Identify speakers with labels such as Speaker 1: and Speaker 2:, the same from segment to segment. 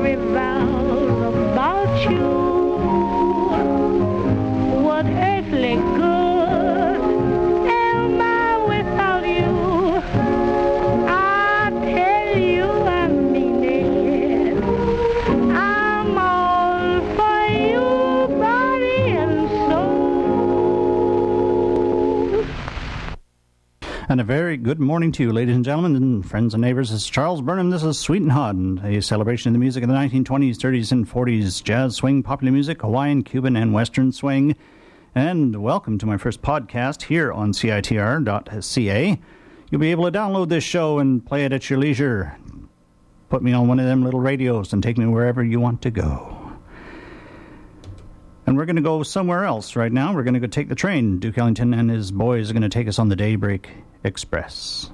Speaker 1: revolves about you. What earthly good am I without you? I tell you I mean it. I'm all for you, body and soul.
Speaker 2: And a very good morning to you, ladies and gentlemen, and friends and neighbors. This is Charles Burnham. This is Sweet and Hot, a celebration of the music of the 1920s, 30s, and 40s, jazz, swing, popular music, Hawaiian, Cuban, and Western swing. And welcome to my first podcast here on CITR.ca. You'll be able to download this show and play it at your leisure. Put me on one of them little radios and take me wherever you want to go. And we're going to go somewhere else right now. We're going to go take the train. Duke Ellington and his boys are going to take us on the Daybreak Express.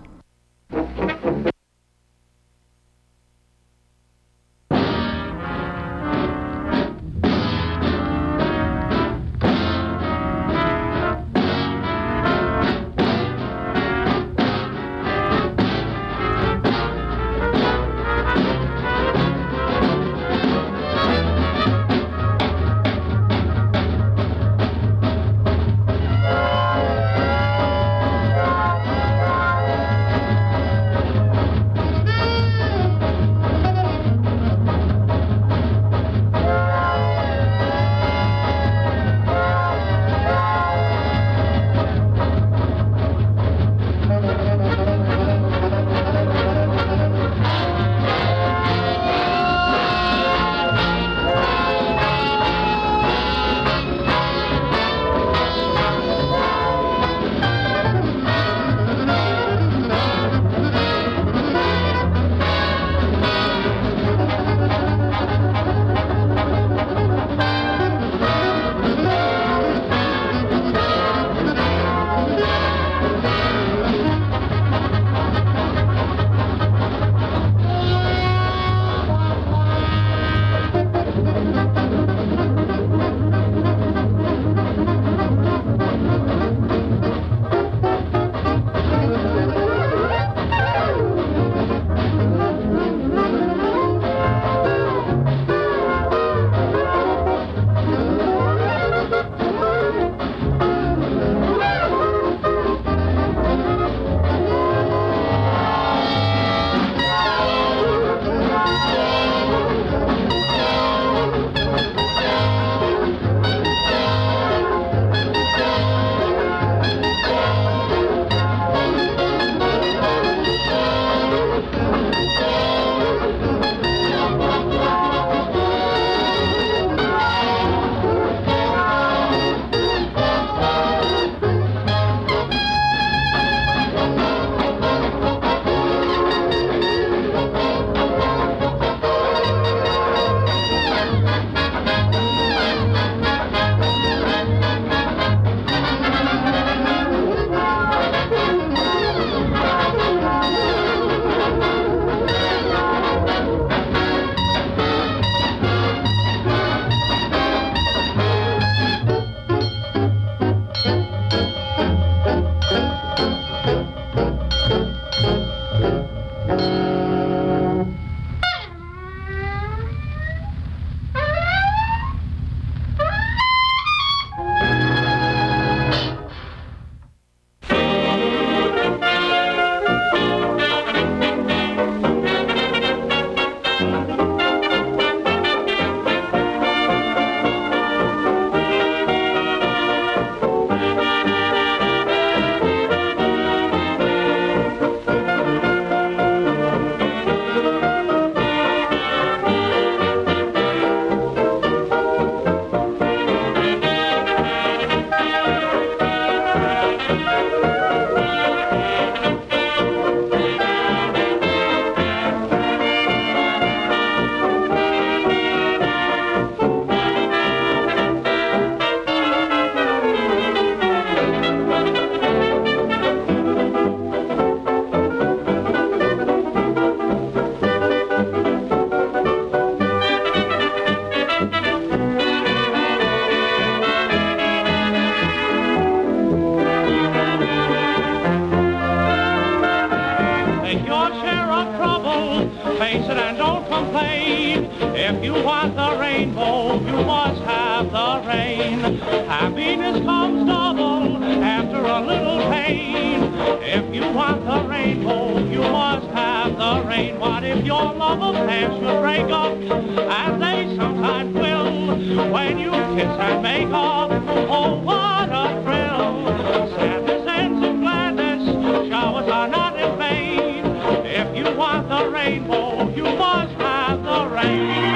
Speaker 1: If you want the rainbow, you must have the rain. Happiness comes double after a little pain. If you want the rainbow, you must have the rain. What if your love affair should break up, as they sometimes will, when you kiss and make up? Oh, what a thrill! Sadness ends in gladness, showers are not in vain. If you want the rainbow, you must have the rain.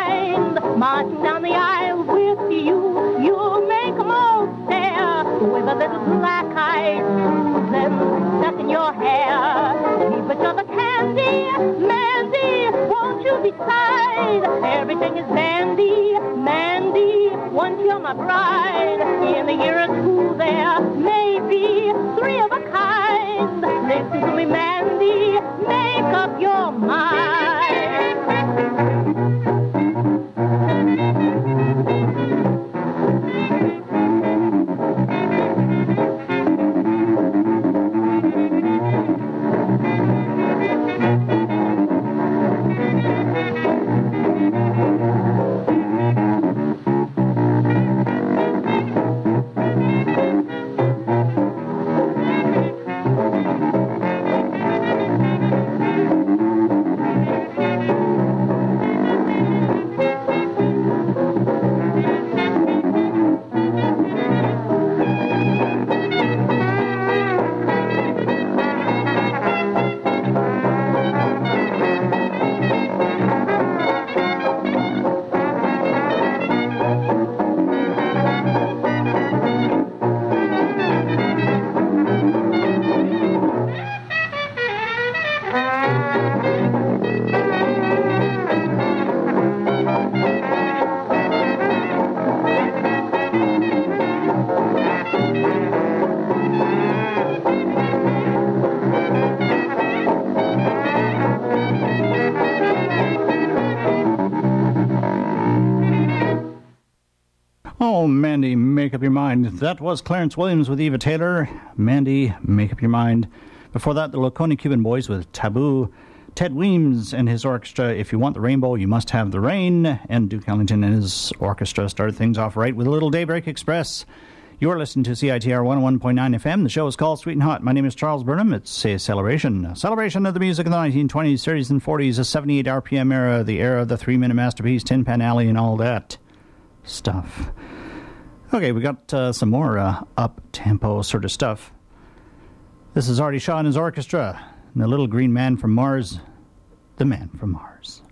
Speaker 3: kind. Marching down the aisle with you, you'll make 'em all stare. With a little black-eyed Susan stuck in your hair. Keep it to the candy, Mandy, won't you decide? Everything is dandy, Mandy, once you're my bride. In a year or two there may be 3 of a kind. Listen to me, Mandy, make up your mind.
Speaker 2: Oh, Mandy, make up your mind. That was Clarence Williams with Eva Taylor. Mandy, make up your mind. Before that, the Laconia Cuban Boys with Taboo. Ted Weems and his orchestra, If You Want the Rainbow, You Must Have the Rain. And Duke Ellington and his orchestra started things off right with a little Daybreak Express. You're listening to CITR 101.9 FM. The show is called Sweet and Hot. My name is Charles Burnham. It's a celebration of the music of the 1920s, 30s, and 40s, a 78 RPM era, the era of the 3-minute masterpiece, Tin Pan Alley, and all that stuff. Okay, we got some more up-tempo sort of stuff. This is Artie Shaw and his orchestra, and the Little Green Man from Mars, the Man from Mars.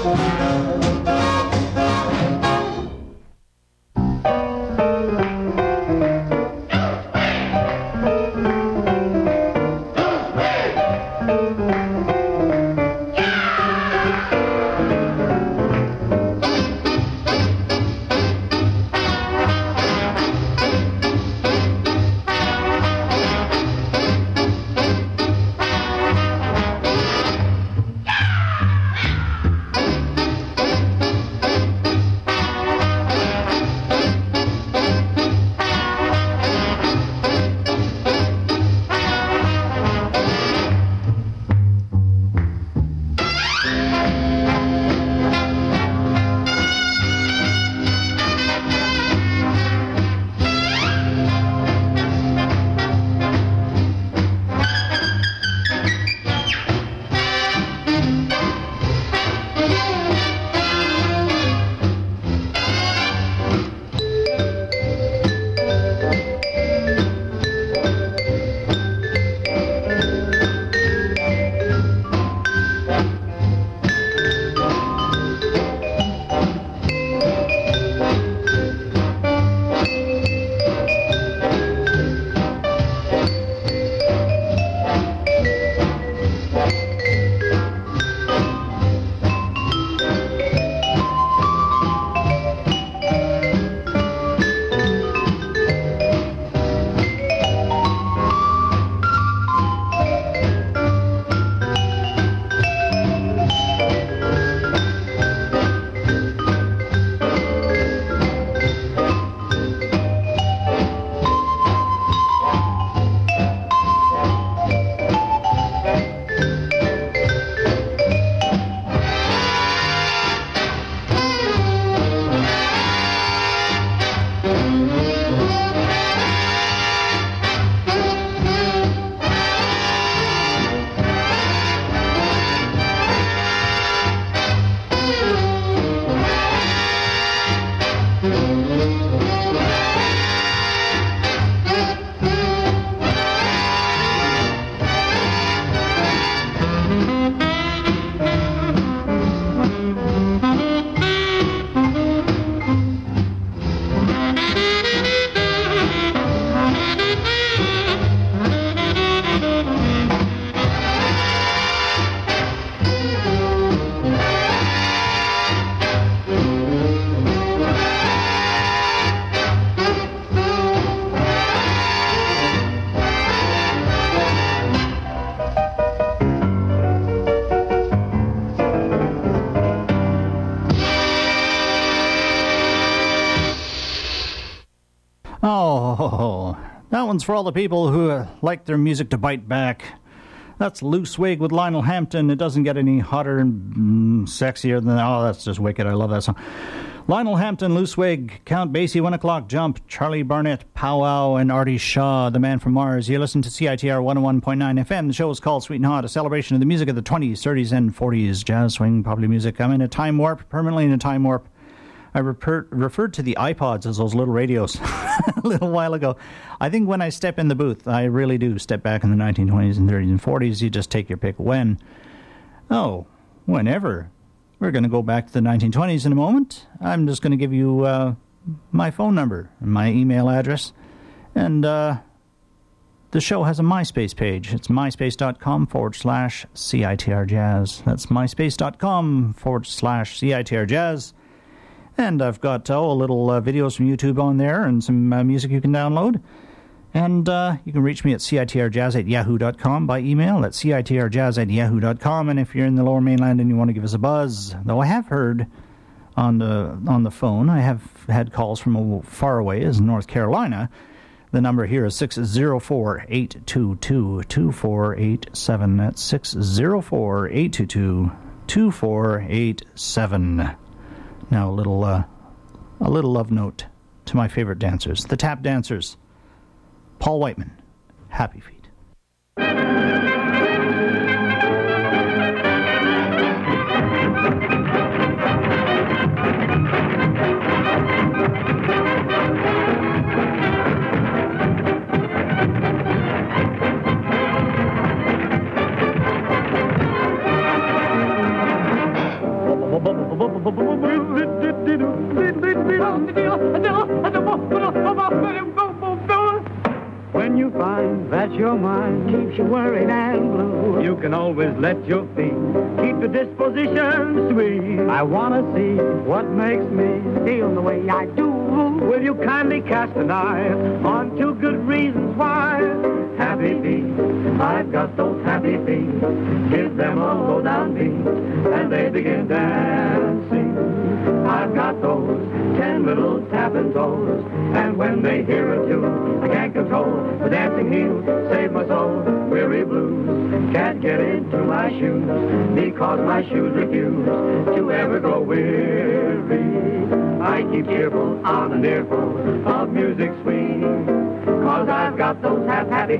Speaker 2: Oh, that one's for all the people who like their music to bite back. That's Loose Wig with Lionel Hampton. It doesn't get any hotter and sexier than that. Oh, that's just wicked. I love that song. Lionel Hampton, Loose Wig, Count Basie, 1 O'Clock Jump, Charlie Barnett, Pow Wow, and Artie Shaw, the man from Mars. You listen to CITR 101.9 FM. The show is called Sweet and Hot, a celebration of the music of the 20s, 30s, and 40s. Jazz, swing, popular music. I'm in a time warp, permanently in a time warp. I referred to the iPods as those little radios a little while ago. I think when I step in the booth, I really do step back in the 1920s and 30s and 40s. You just take your pick when. Oh, whenever. We're going to go back to the 1920s in a moment. I'm just going to give you my phone number and my email address. And the show has a MySpace page. It's myspace.com/CITR Jazz. That's myspace.com/CITR Jazz. And I've got little videos from YouTube on there and some music you can download. And you can reach me at citrjazz@yahoo.com by email. That's citrjazz@yahoo.com. And if you're in the Lower Mainland and you want to give us a buzz, though I have heard on the phone, I have had calls from far away as North Carolina. The number here is 604-822-2487. That's 604-822-2487. Now a little love note to my favorite dancers, the tap dancers. Paul Whiteman, Happy Feet.
Speaker 4: When you find that your mind keeps you worried and blue, you can always let your feet keep the disposition sweet. I want to see what makes me feel the way I do. Will you kindly cast an eye on two good reasons why? Happy feet, I've got those happy feet. Give them a low down beat, and they begin dancing. I've got those 10 little tapping toes, and when they hear a tune, I can't control the dancing heels. Save my soul, weary blues can't get into my shoes, because my shoes refuse to ever grow weary. I keep cheerful on an earful of music sweet, cause I've got those happy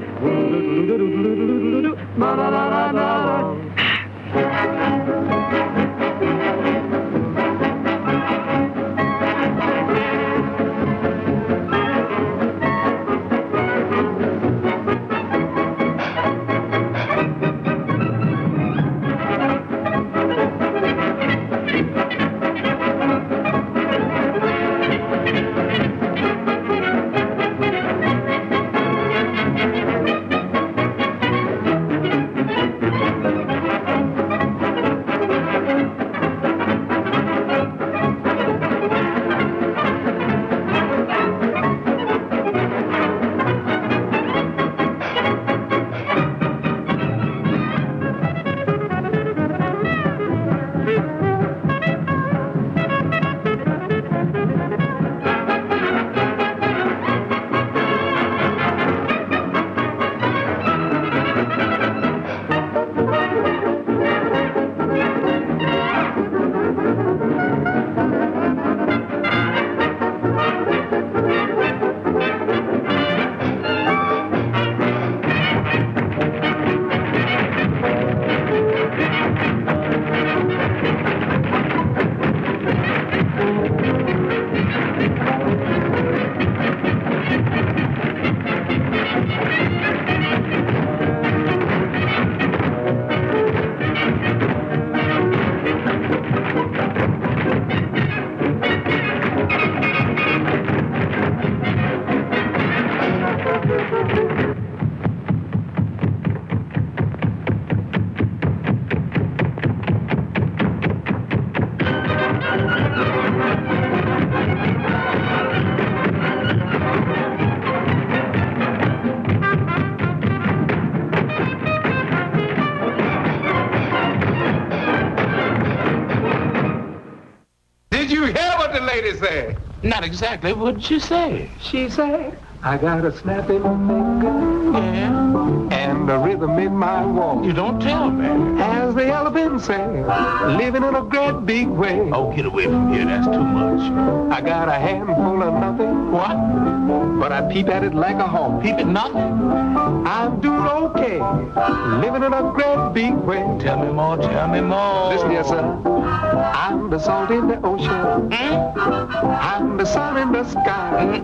Speaker 5: Say?
Speaker 6: Not exactly. What did she say?
Speaker 5: She said, I got a snap in my finger.
Speaker 6: Yeah.
Speaker 5: And a rhythm in my walk.
Speaker 6: You don't tell me.
Speaker 5: As the elephant say, living in a great big way.
Speaker 6: Oh, get away from here. That's too much.
Speaker 5: I got a handful of nothing.
Speaker 6: What?
Speaker 5: But I peep at it like a hawk.
Speaker 6: Peep at nothing?
Speaker 5: I'm doing okay. Living in a great big way.
Speaker 6: Tell me more, tell me more.
Speaker 5: Listen here, son. I'm the salt in the ocean. I'm the sun in the sky.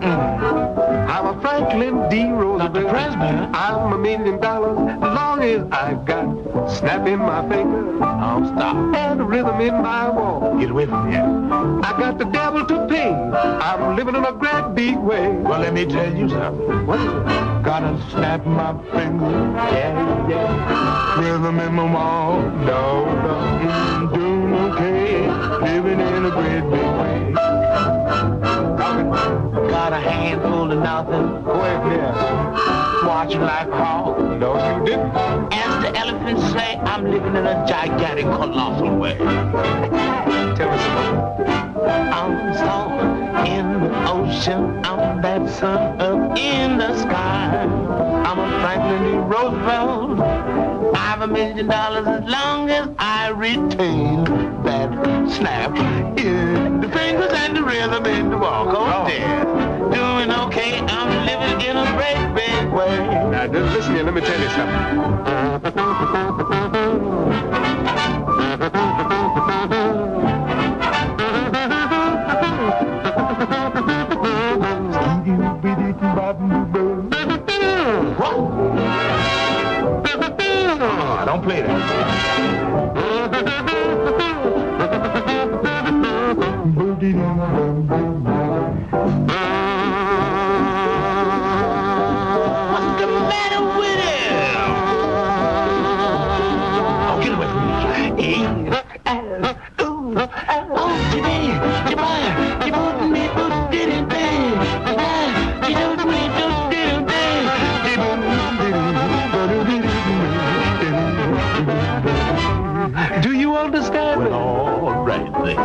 Speaker 5: I'm a Franklin D. Roosevelt.
Speaker 6: Not the president.
Speaker 5: I'm $1 million as long as I got snap in my finger.
Speaker 6: Oh, stop.
Speaker 5: And a rhythm in my walk.
Speaker 6: Get away from here.
Speaker 5: I got the devil to pay. I'm living in a great big way.
Speaker 6: Well, let me tell you something.
Speaker 5: What is it?
Speaker 6: Gotta snap my finger.
Speaker 5: Yeah, yeah.
Speaker 6: Rhythm in my walk.
Speaker 5: No.
Speaker 6: Doing okay. Living in a great big way. Got a handful of nothing.
Speaker 5: Go ahead, yes.
Speaker 6: Watching like hawk.
Speaker 5: No, you didn't.
Speaker 6: As the elephants say, I'm living in a gigantic, colossal way.
Speaker 5: Tell me some.
Speaker 6: I'm salt in the ocean. I'm that sun up in the sky. I'm a Franklin D. Roosevelt. I've $1 million as long as I retain that snap in the fingers and the rhythm in the walk. Oh, dear. Doing okay. I'm living in a great big way.
Speaker 5: Now, listen here. Let me tell you something.
Speaker 6: Don't play that.
Speaker 5: Do you understand? Well, all right then.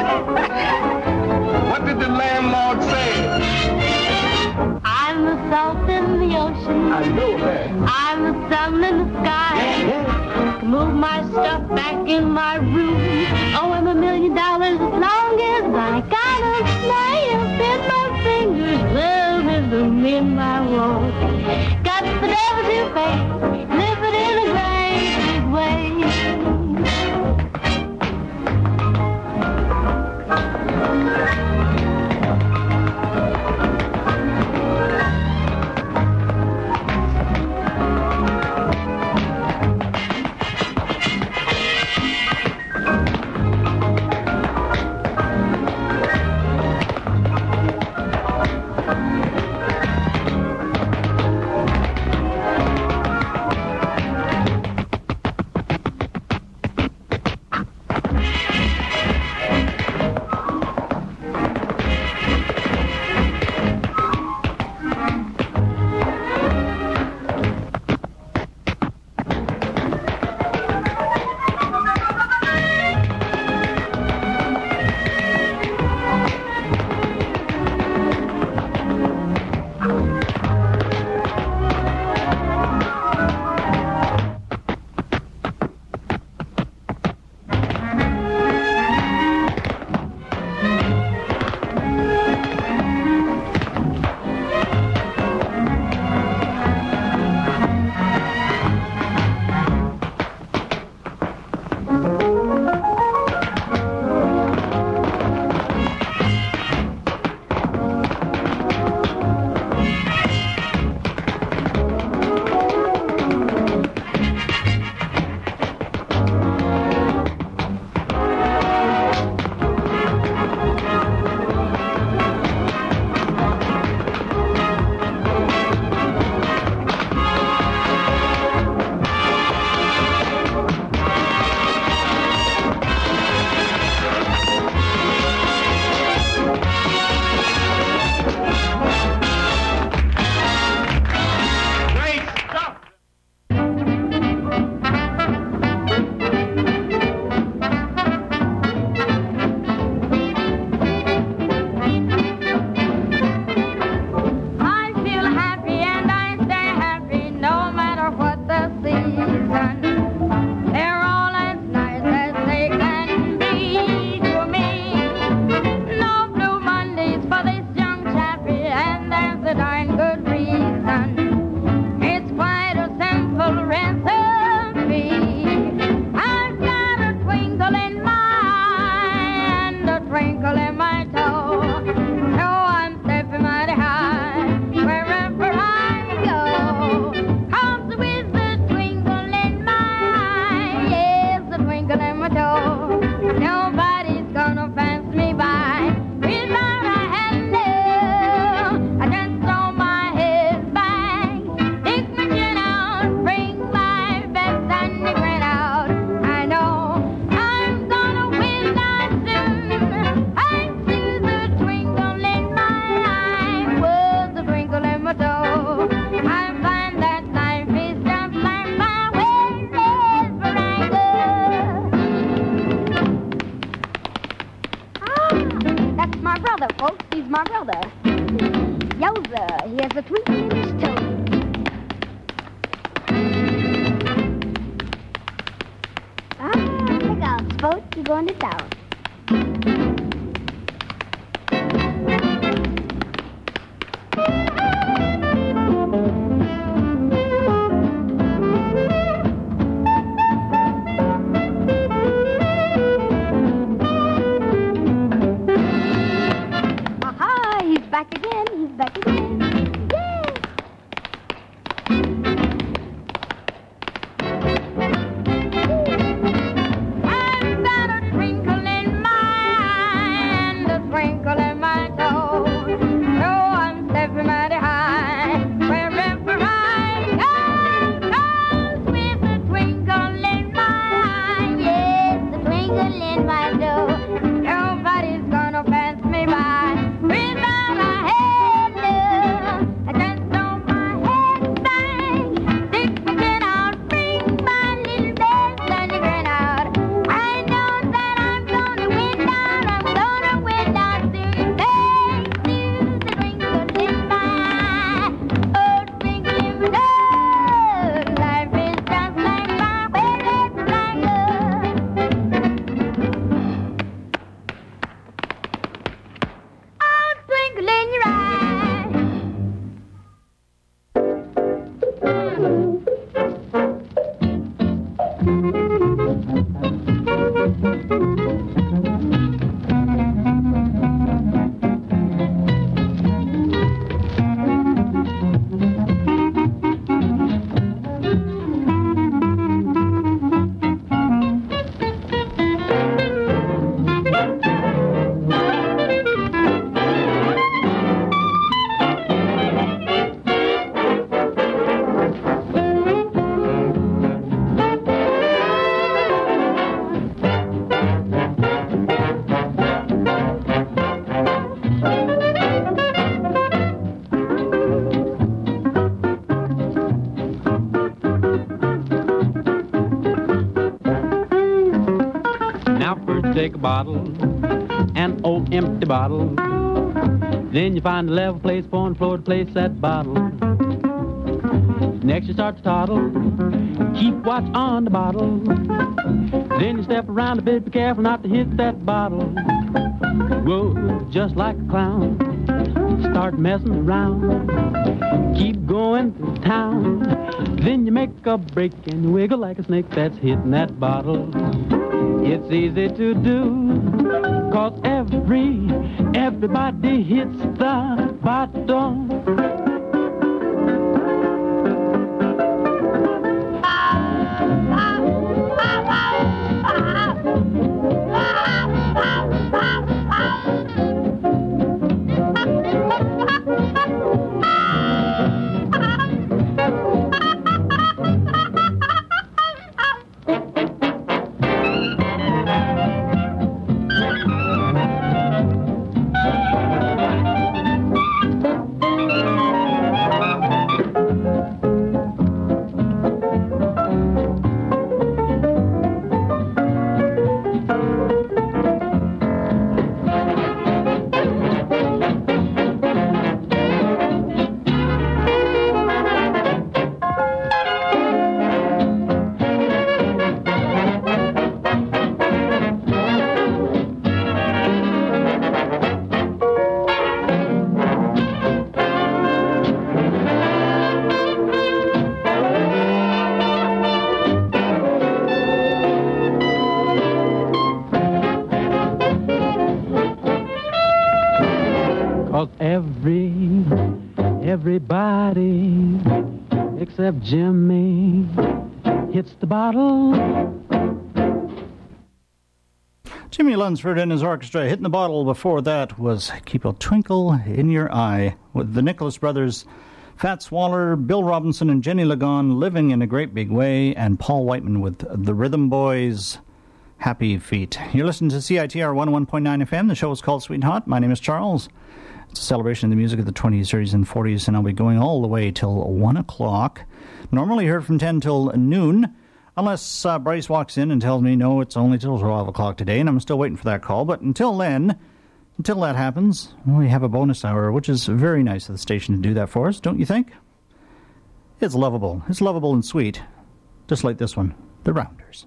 Speaker 5: What did the landlord say?
Speaker 3: I'm the salt in the ocean.
Speaker 5: I know that.
Speaker 3: I'm the sun in the sky. Move my stuff back in my room. Oh, I'm $1 million as long as I got a snail in my fingers. Well, there's room in my walls. Got the devil to pay. Living in a great big way. I've got a twinkle
Speaker 7: bottle, an old empty bottle. Then you find a level place for the floor to place that bottle. Next you start to toddle, keep watch on the bottle. Then you step around a bit, be careful not to hit that bottle. Whoa, just like a clown, start messing around. Keep going through town, then you make a break and you wiggle like a snake that's hitting that bottle. It's easy to do, 'cause everybody hits the bottle. Everybody except Jimmy hits the bottle.
Speaker 2: Jimmy Lunsford and his orchestra hitting the bottle. Before that was Keep a Twinkle in Your Eye with the Nicholas Brothers, Fats Waller, Bill Robinson and Jenny Lagon, Living in a Great Big Way, and Paul Whiteman with the Rhythm Boys, Happy Feet. You're listening to CITR 101.9 FM. The show is called Sweet and Hot. My name is Charles. It's a celebration of the music of the 20s, 30s, and 40s, and I'll be going all the way till 1 o'clock. Normally heard from 10 till noon, unless Bryce walks in and tells me, no, it's only till 12 o'clock today, and I'm still waiting for that call. But until then, until that happens, we have a bonus hour, which is very nice of the station to do that for us, don't you think? It's lovable. It's lovable and sweet, just like this one, The Rounders.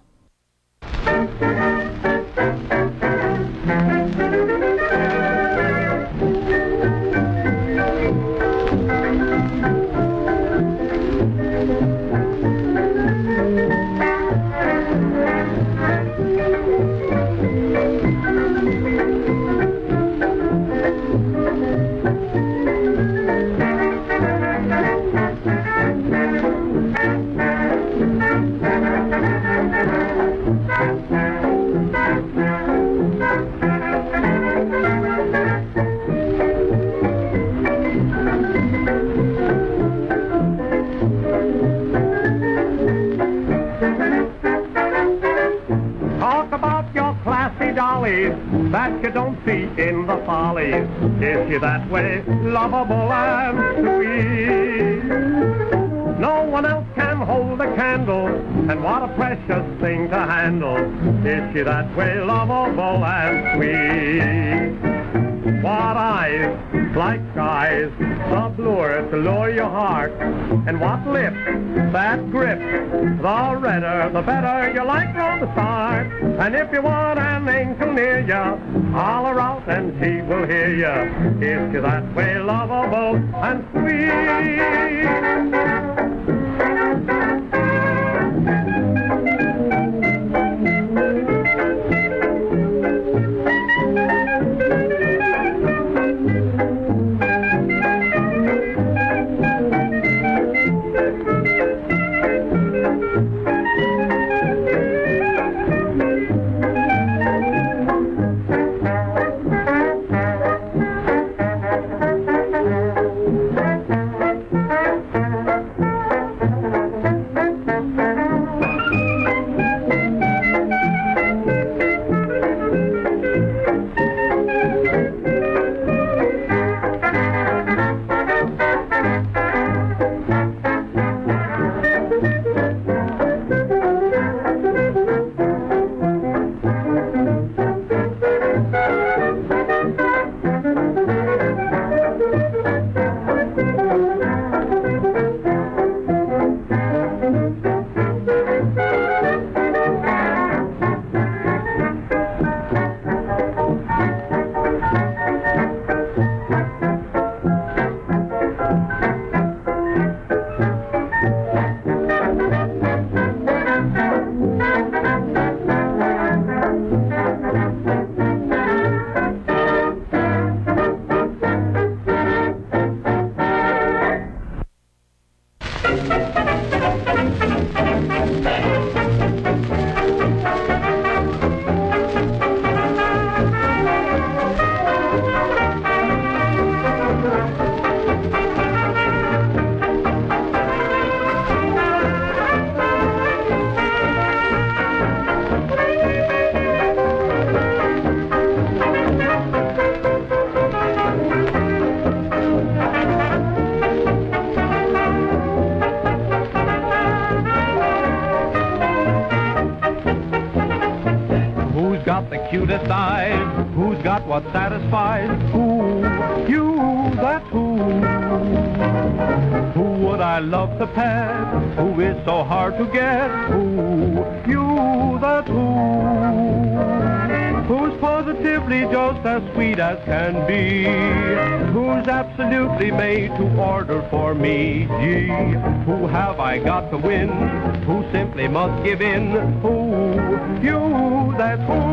Speaker 4: That you don't see in the follies. Is she that way, lovable and sweet? No one else can hold a candle, and what a precious thing to handle. Is she that way, lovable and sweet? What eyes, like skies, the lure to lure your heart. And what lips, that grip, the redder, the better you like from the start. And if you want an angel near you, holler out and she will hear you. Is she that way, lovable and sweet?
Speaker 8: you decide who's got what satisfies. Who? You, that's who. Who would I love to pet? Who is so hard to get? Who? You, that's who. Who's positively just as sweet as can be? Who's absolutely made to order for me? Gee, who have I got to win? Who simply must give in? Who? You, that's who.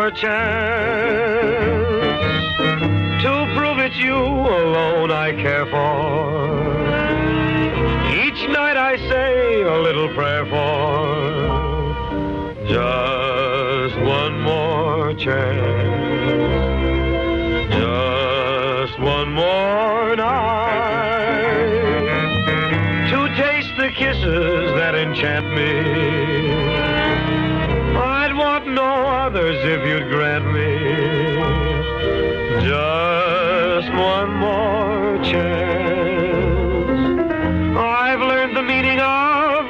Speaker 8: more chance to prove it's you alone I care for. Each night I say a little prayer for just one more chance, just one more night to taste the kisses that enchant me. I'd want no others if you'd grant me just one more chance. I've learned the meaning of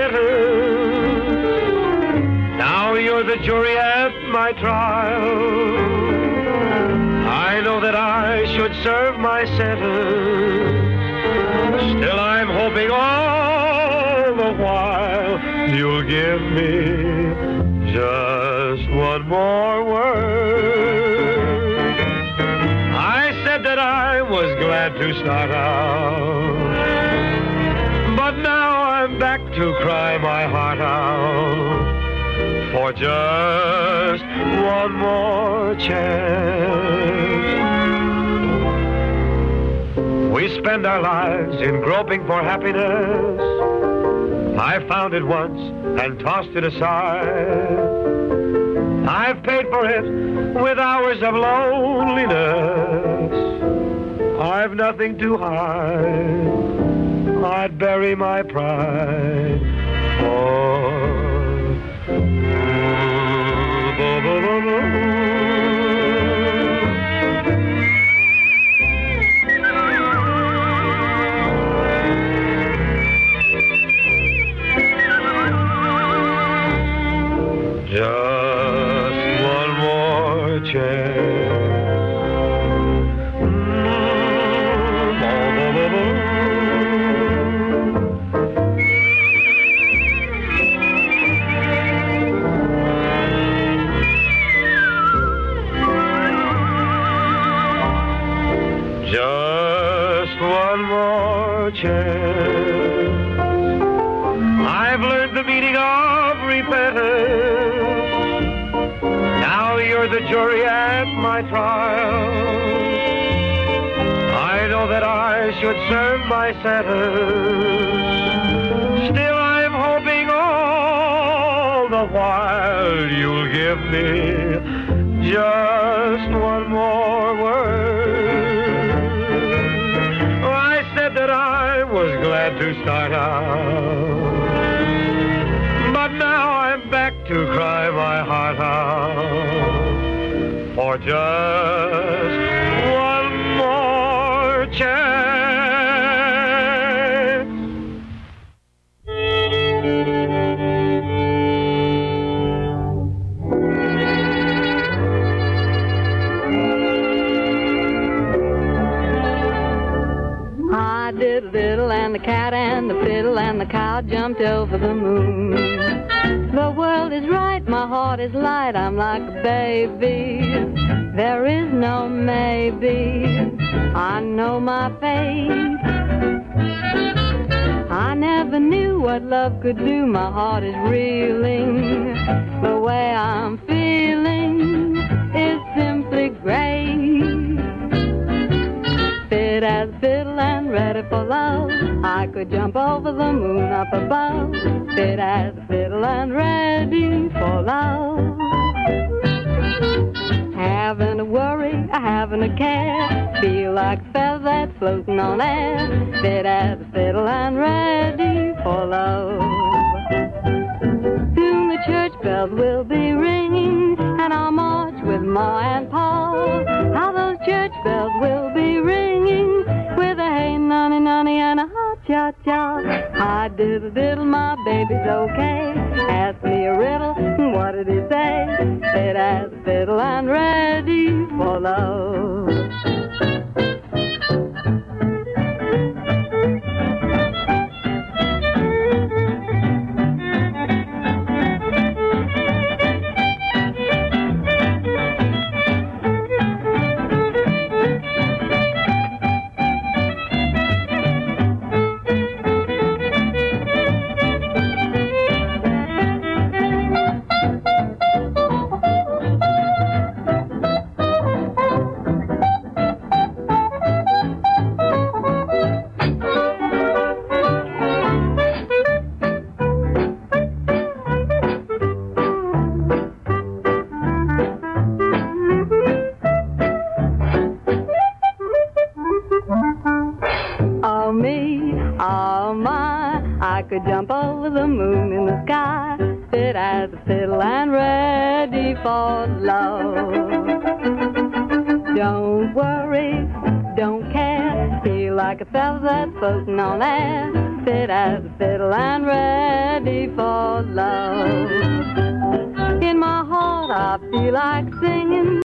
Speaker 8: repentance. Now you're the jury at my trial. I know that I should serve my sentence. Still I'm hoping all the while you'll give me just one more word. I said that I was glad to start out, but now I'm back to cry my heart out for just one more chance. We spend our lives in groping for happiness. I found it once and tossed it aside. I've paid for it with hours of loneliness. I've nothing to hide. I'd bury my pride. Just one more chance. Just one more chance. I've learned the meaning of repentance. Now you're the jury at my trial. I know that I should serve my sentence. Still I'm hoping all the while you'll give me just one more word. I said that I was glad to start out, but now I'm back to cry my heart out for just one more chance.
Speaker 9: I did a diddle and the cat and the fiddle and the cow jumped over the moon. The world is right, my heart is light, I'm like a baby. There is no maybe, I know my fate. I never knew what love could do, my heart is reeling. The way I'm feeling is simply great. Fit as a fiddle and ready for love, I could jump over the moon up above. Fit as a fiddle and ready for love. Haven't a worry, I haven't a care. Feel like a feather that's floating on air. Fit as a fiddle and ready for love. Soon the church bells will be ringing, and I'll march with Ma and Pa. How those church bells will be ringing, with a hey nonny nonny and a ha cha cha. I diddle diddle, my baby's okay. Ask me a riddle, what did he say? Fit as a fiddle and ready for love. could jump over the moon in the sky, fit as a fiddle and ready for love. Don't worry, don't care, feel like a feather that's floating on air, fit as a fiddle and ready for love. In my heart I feel like singing.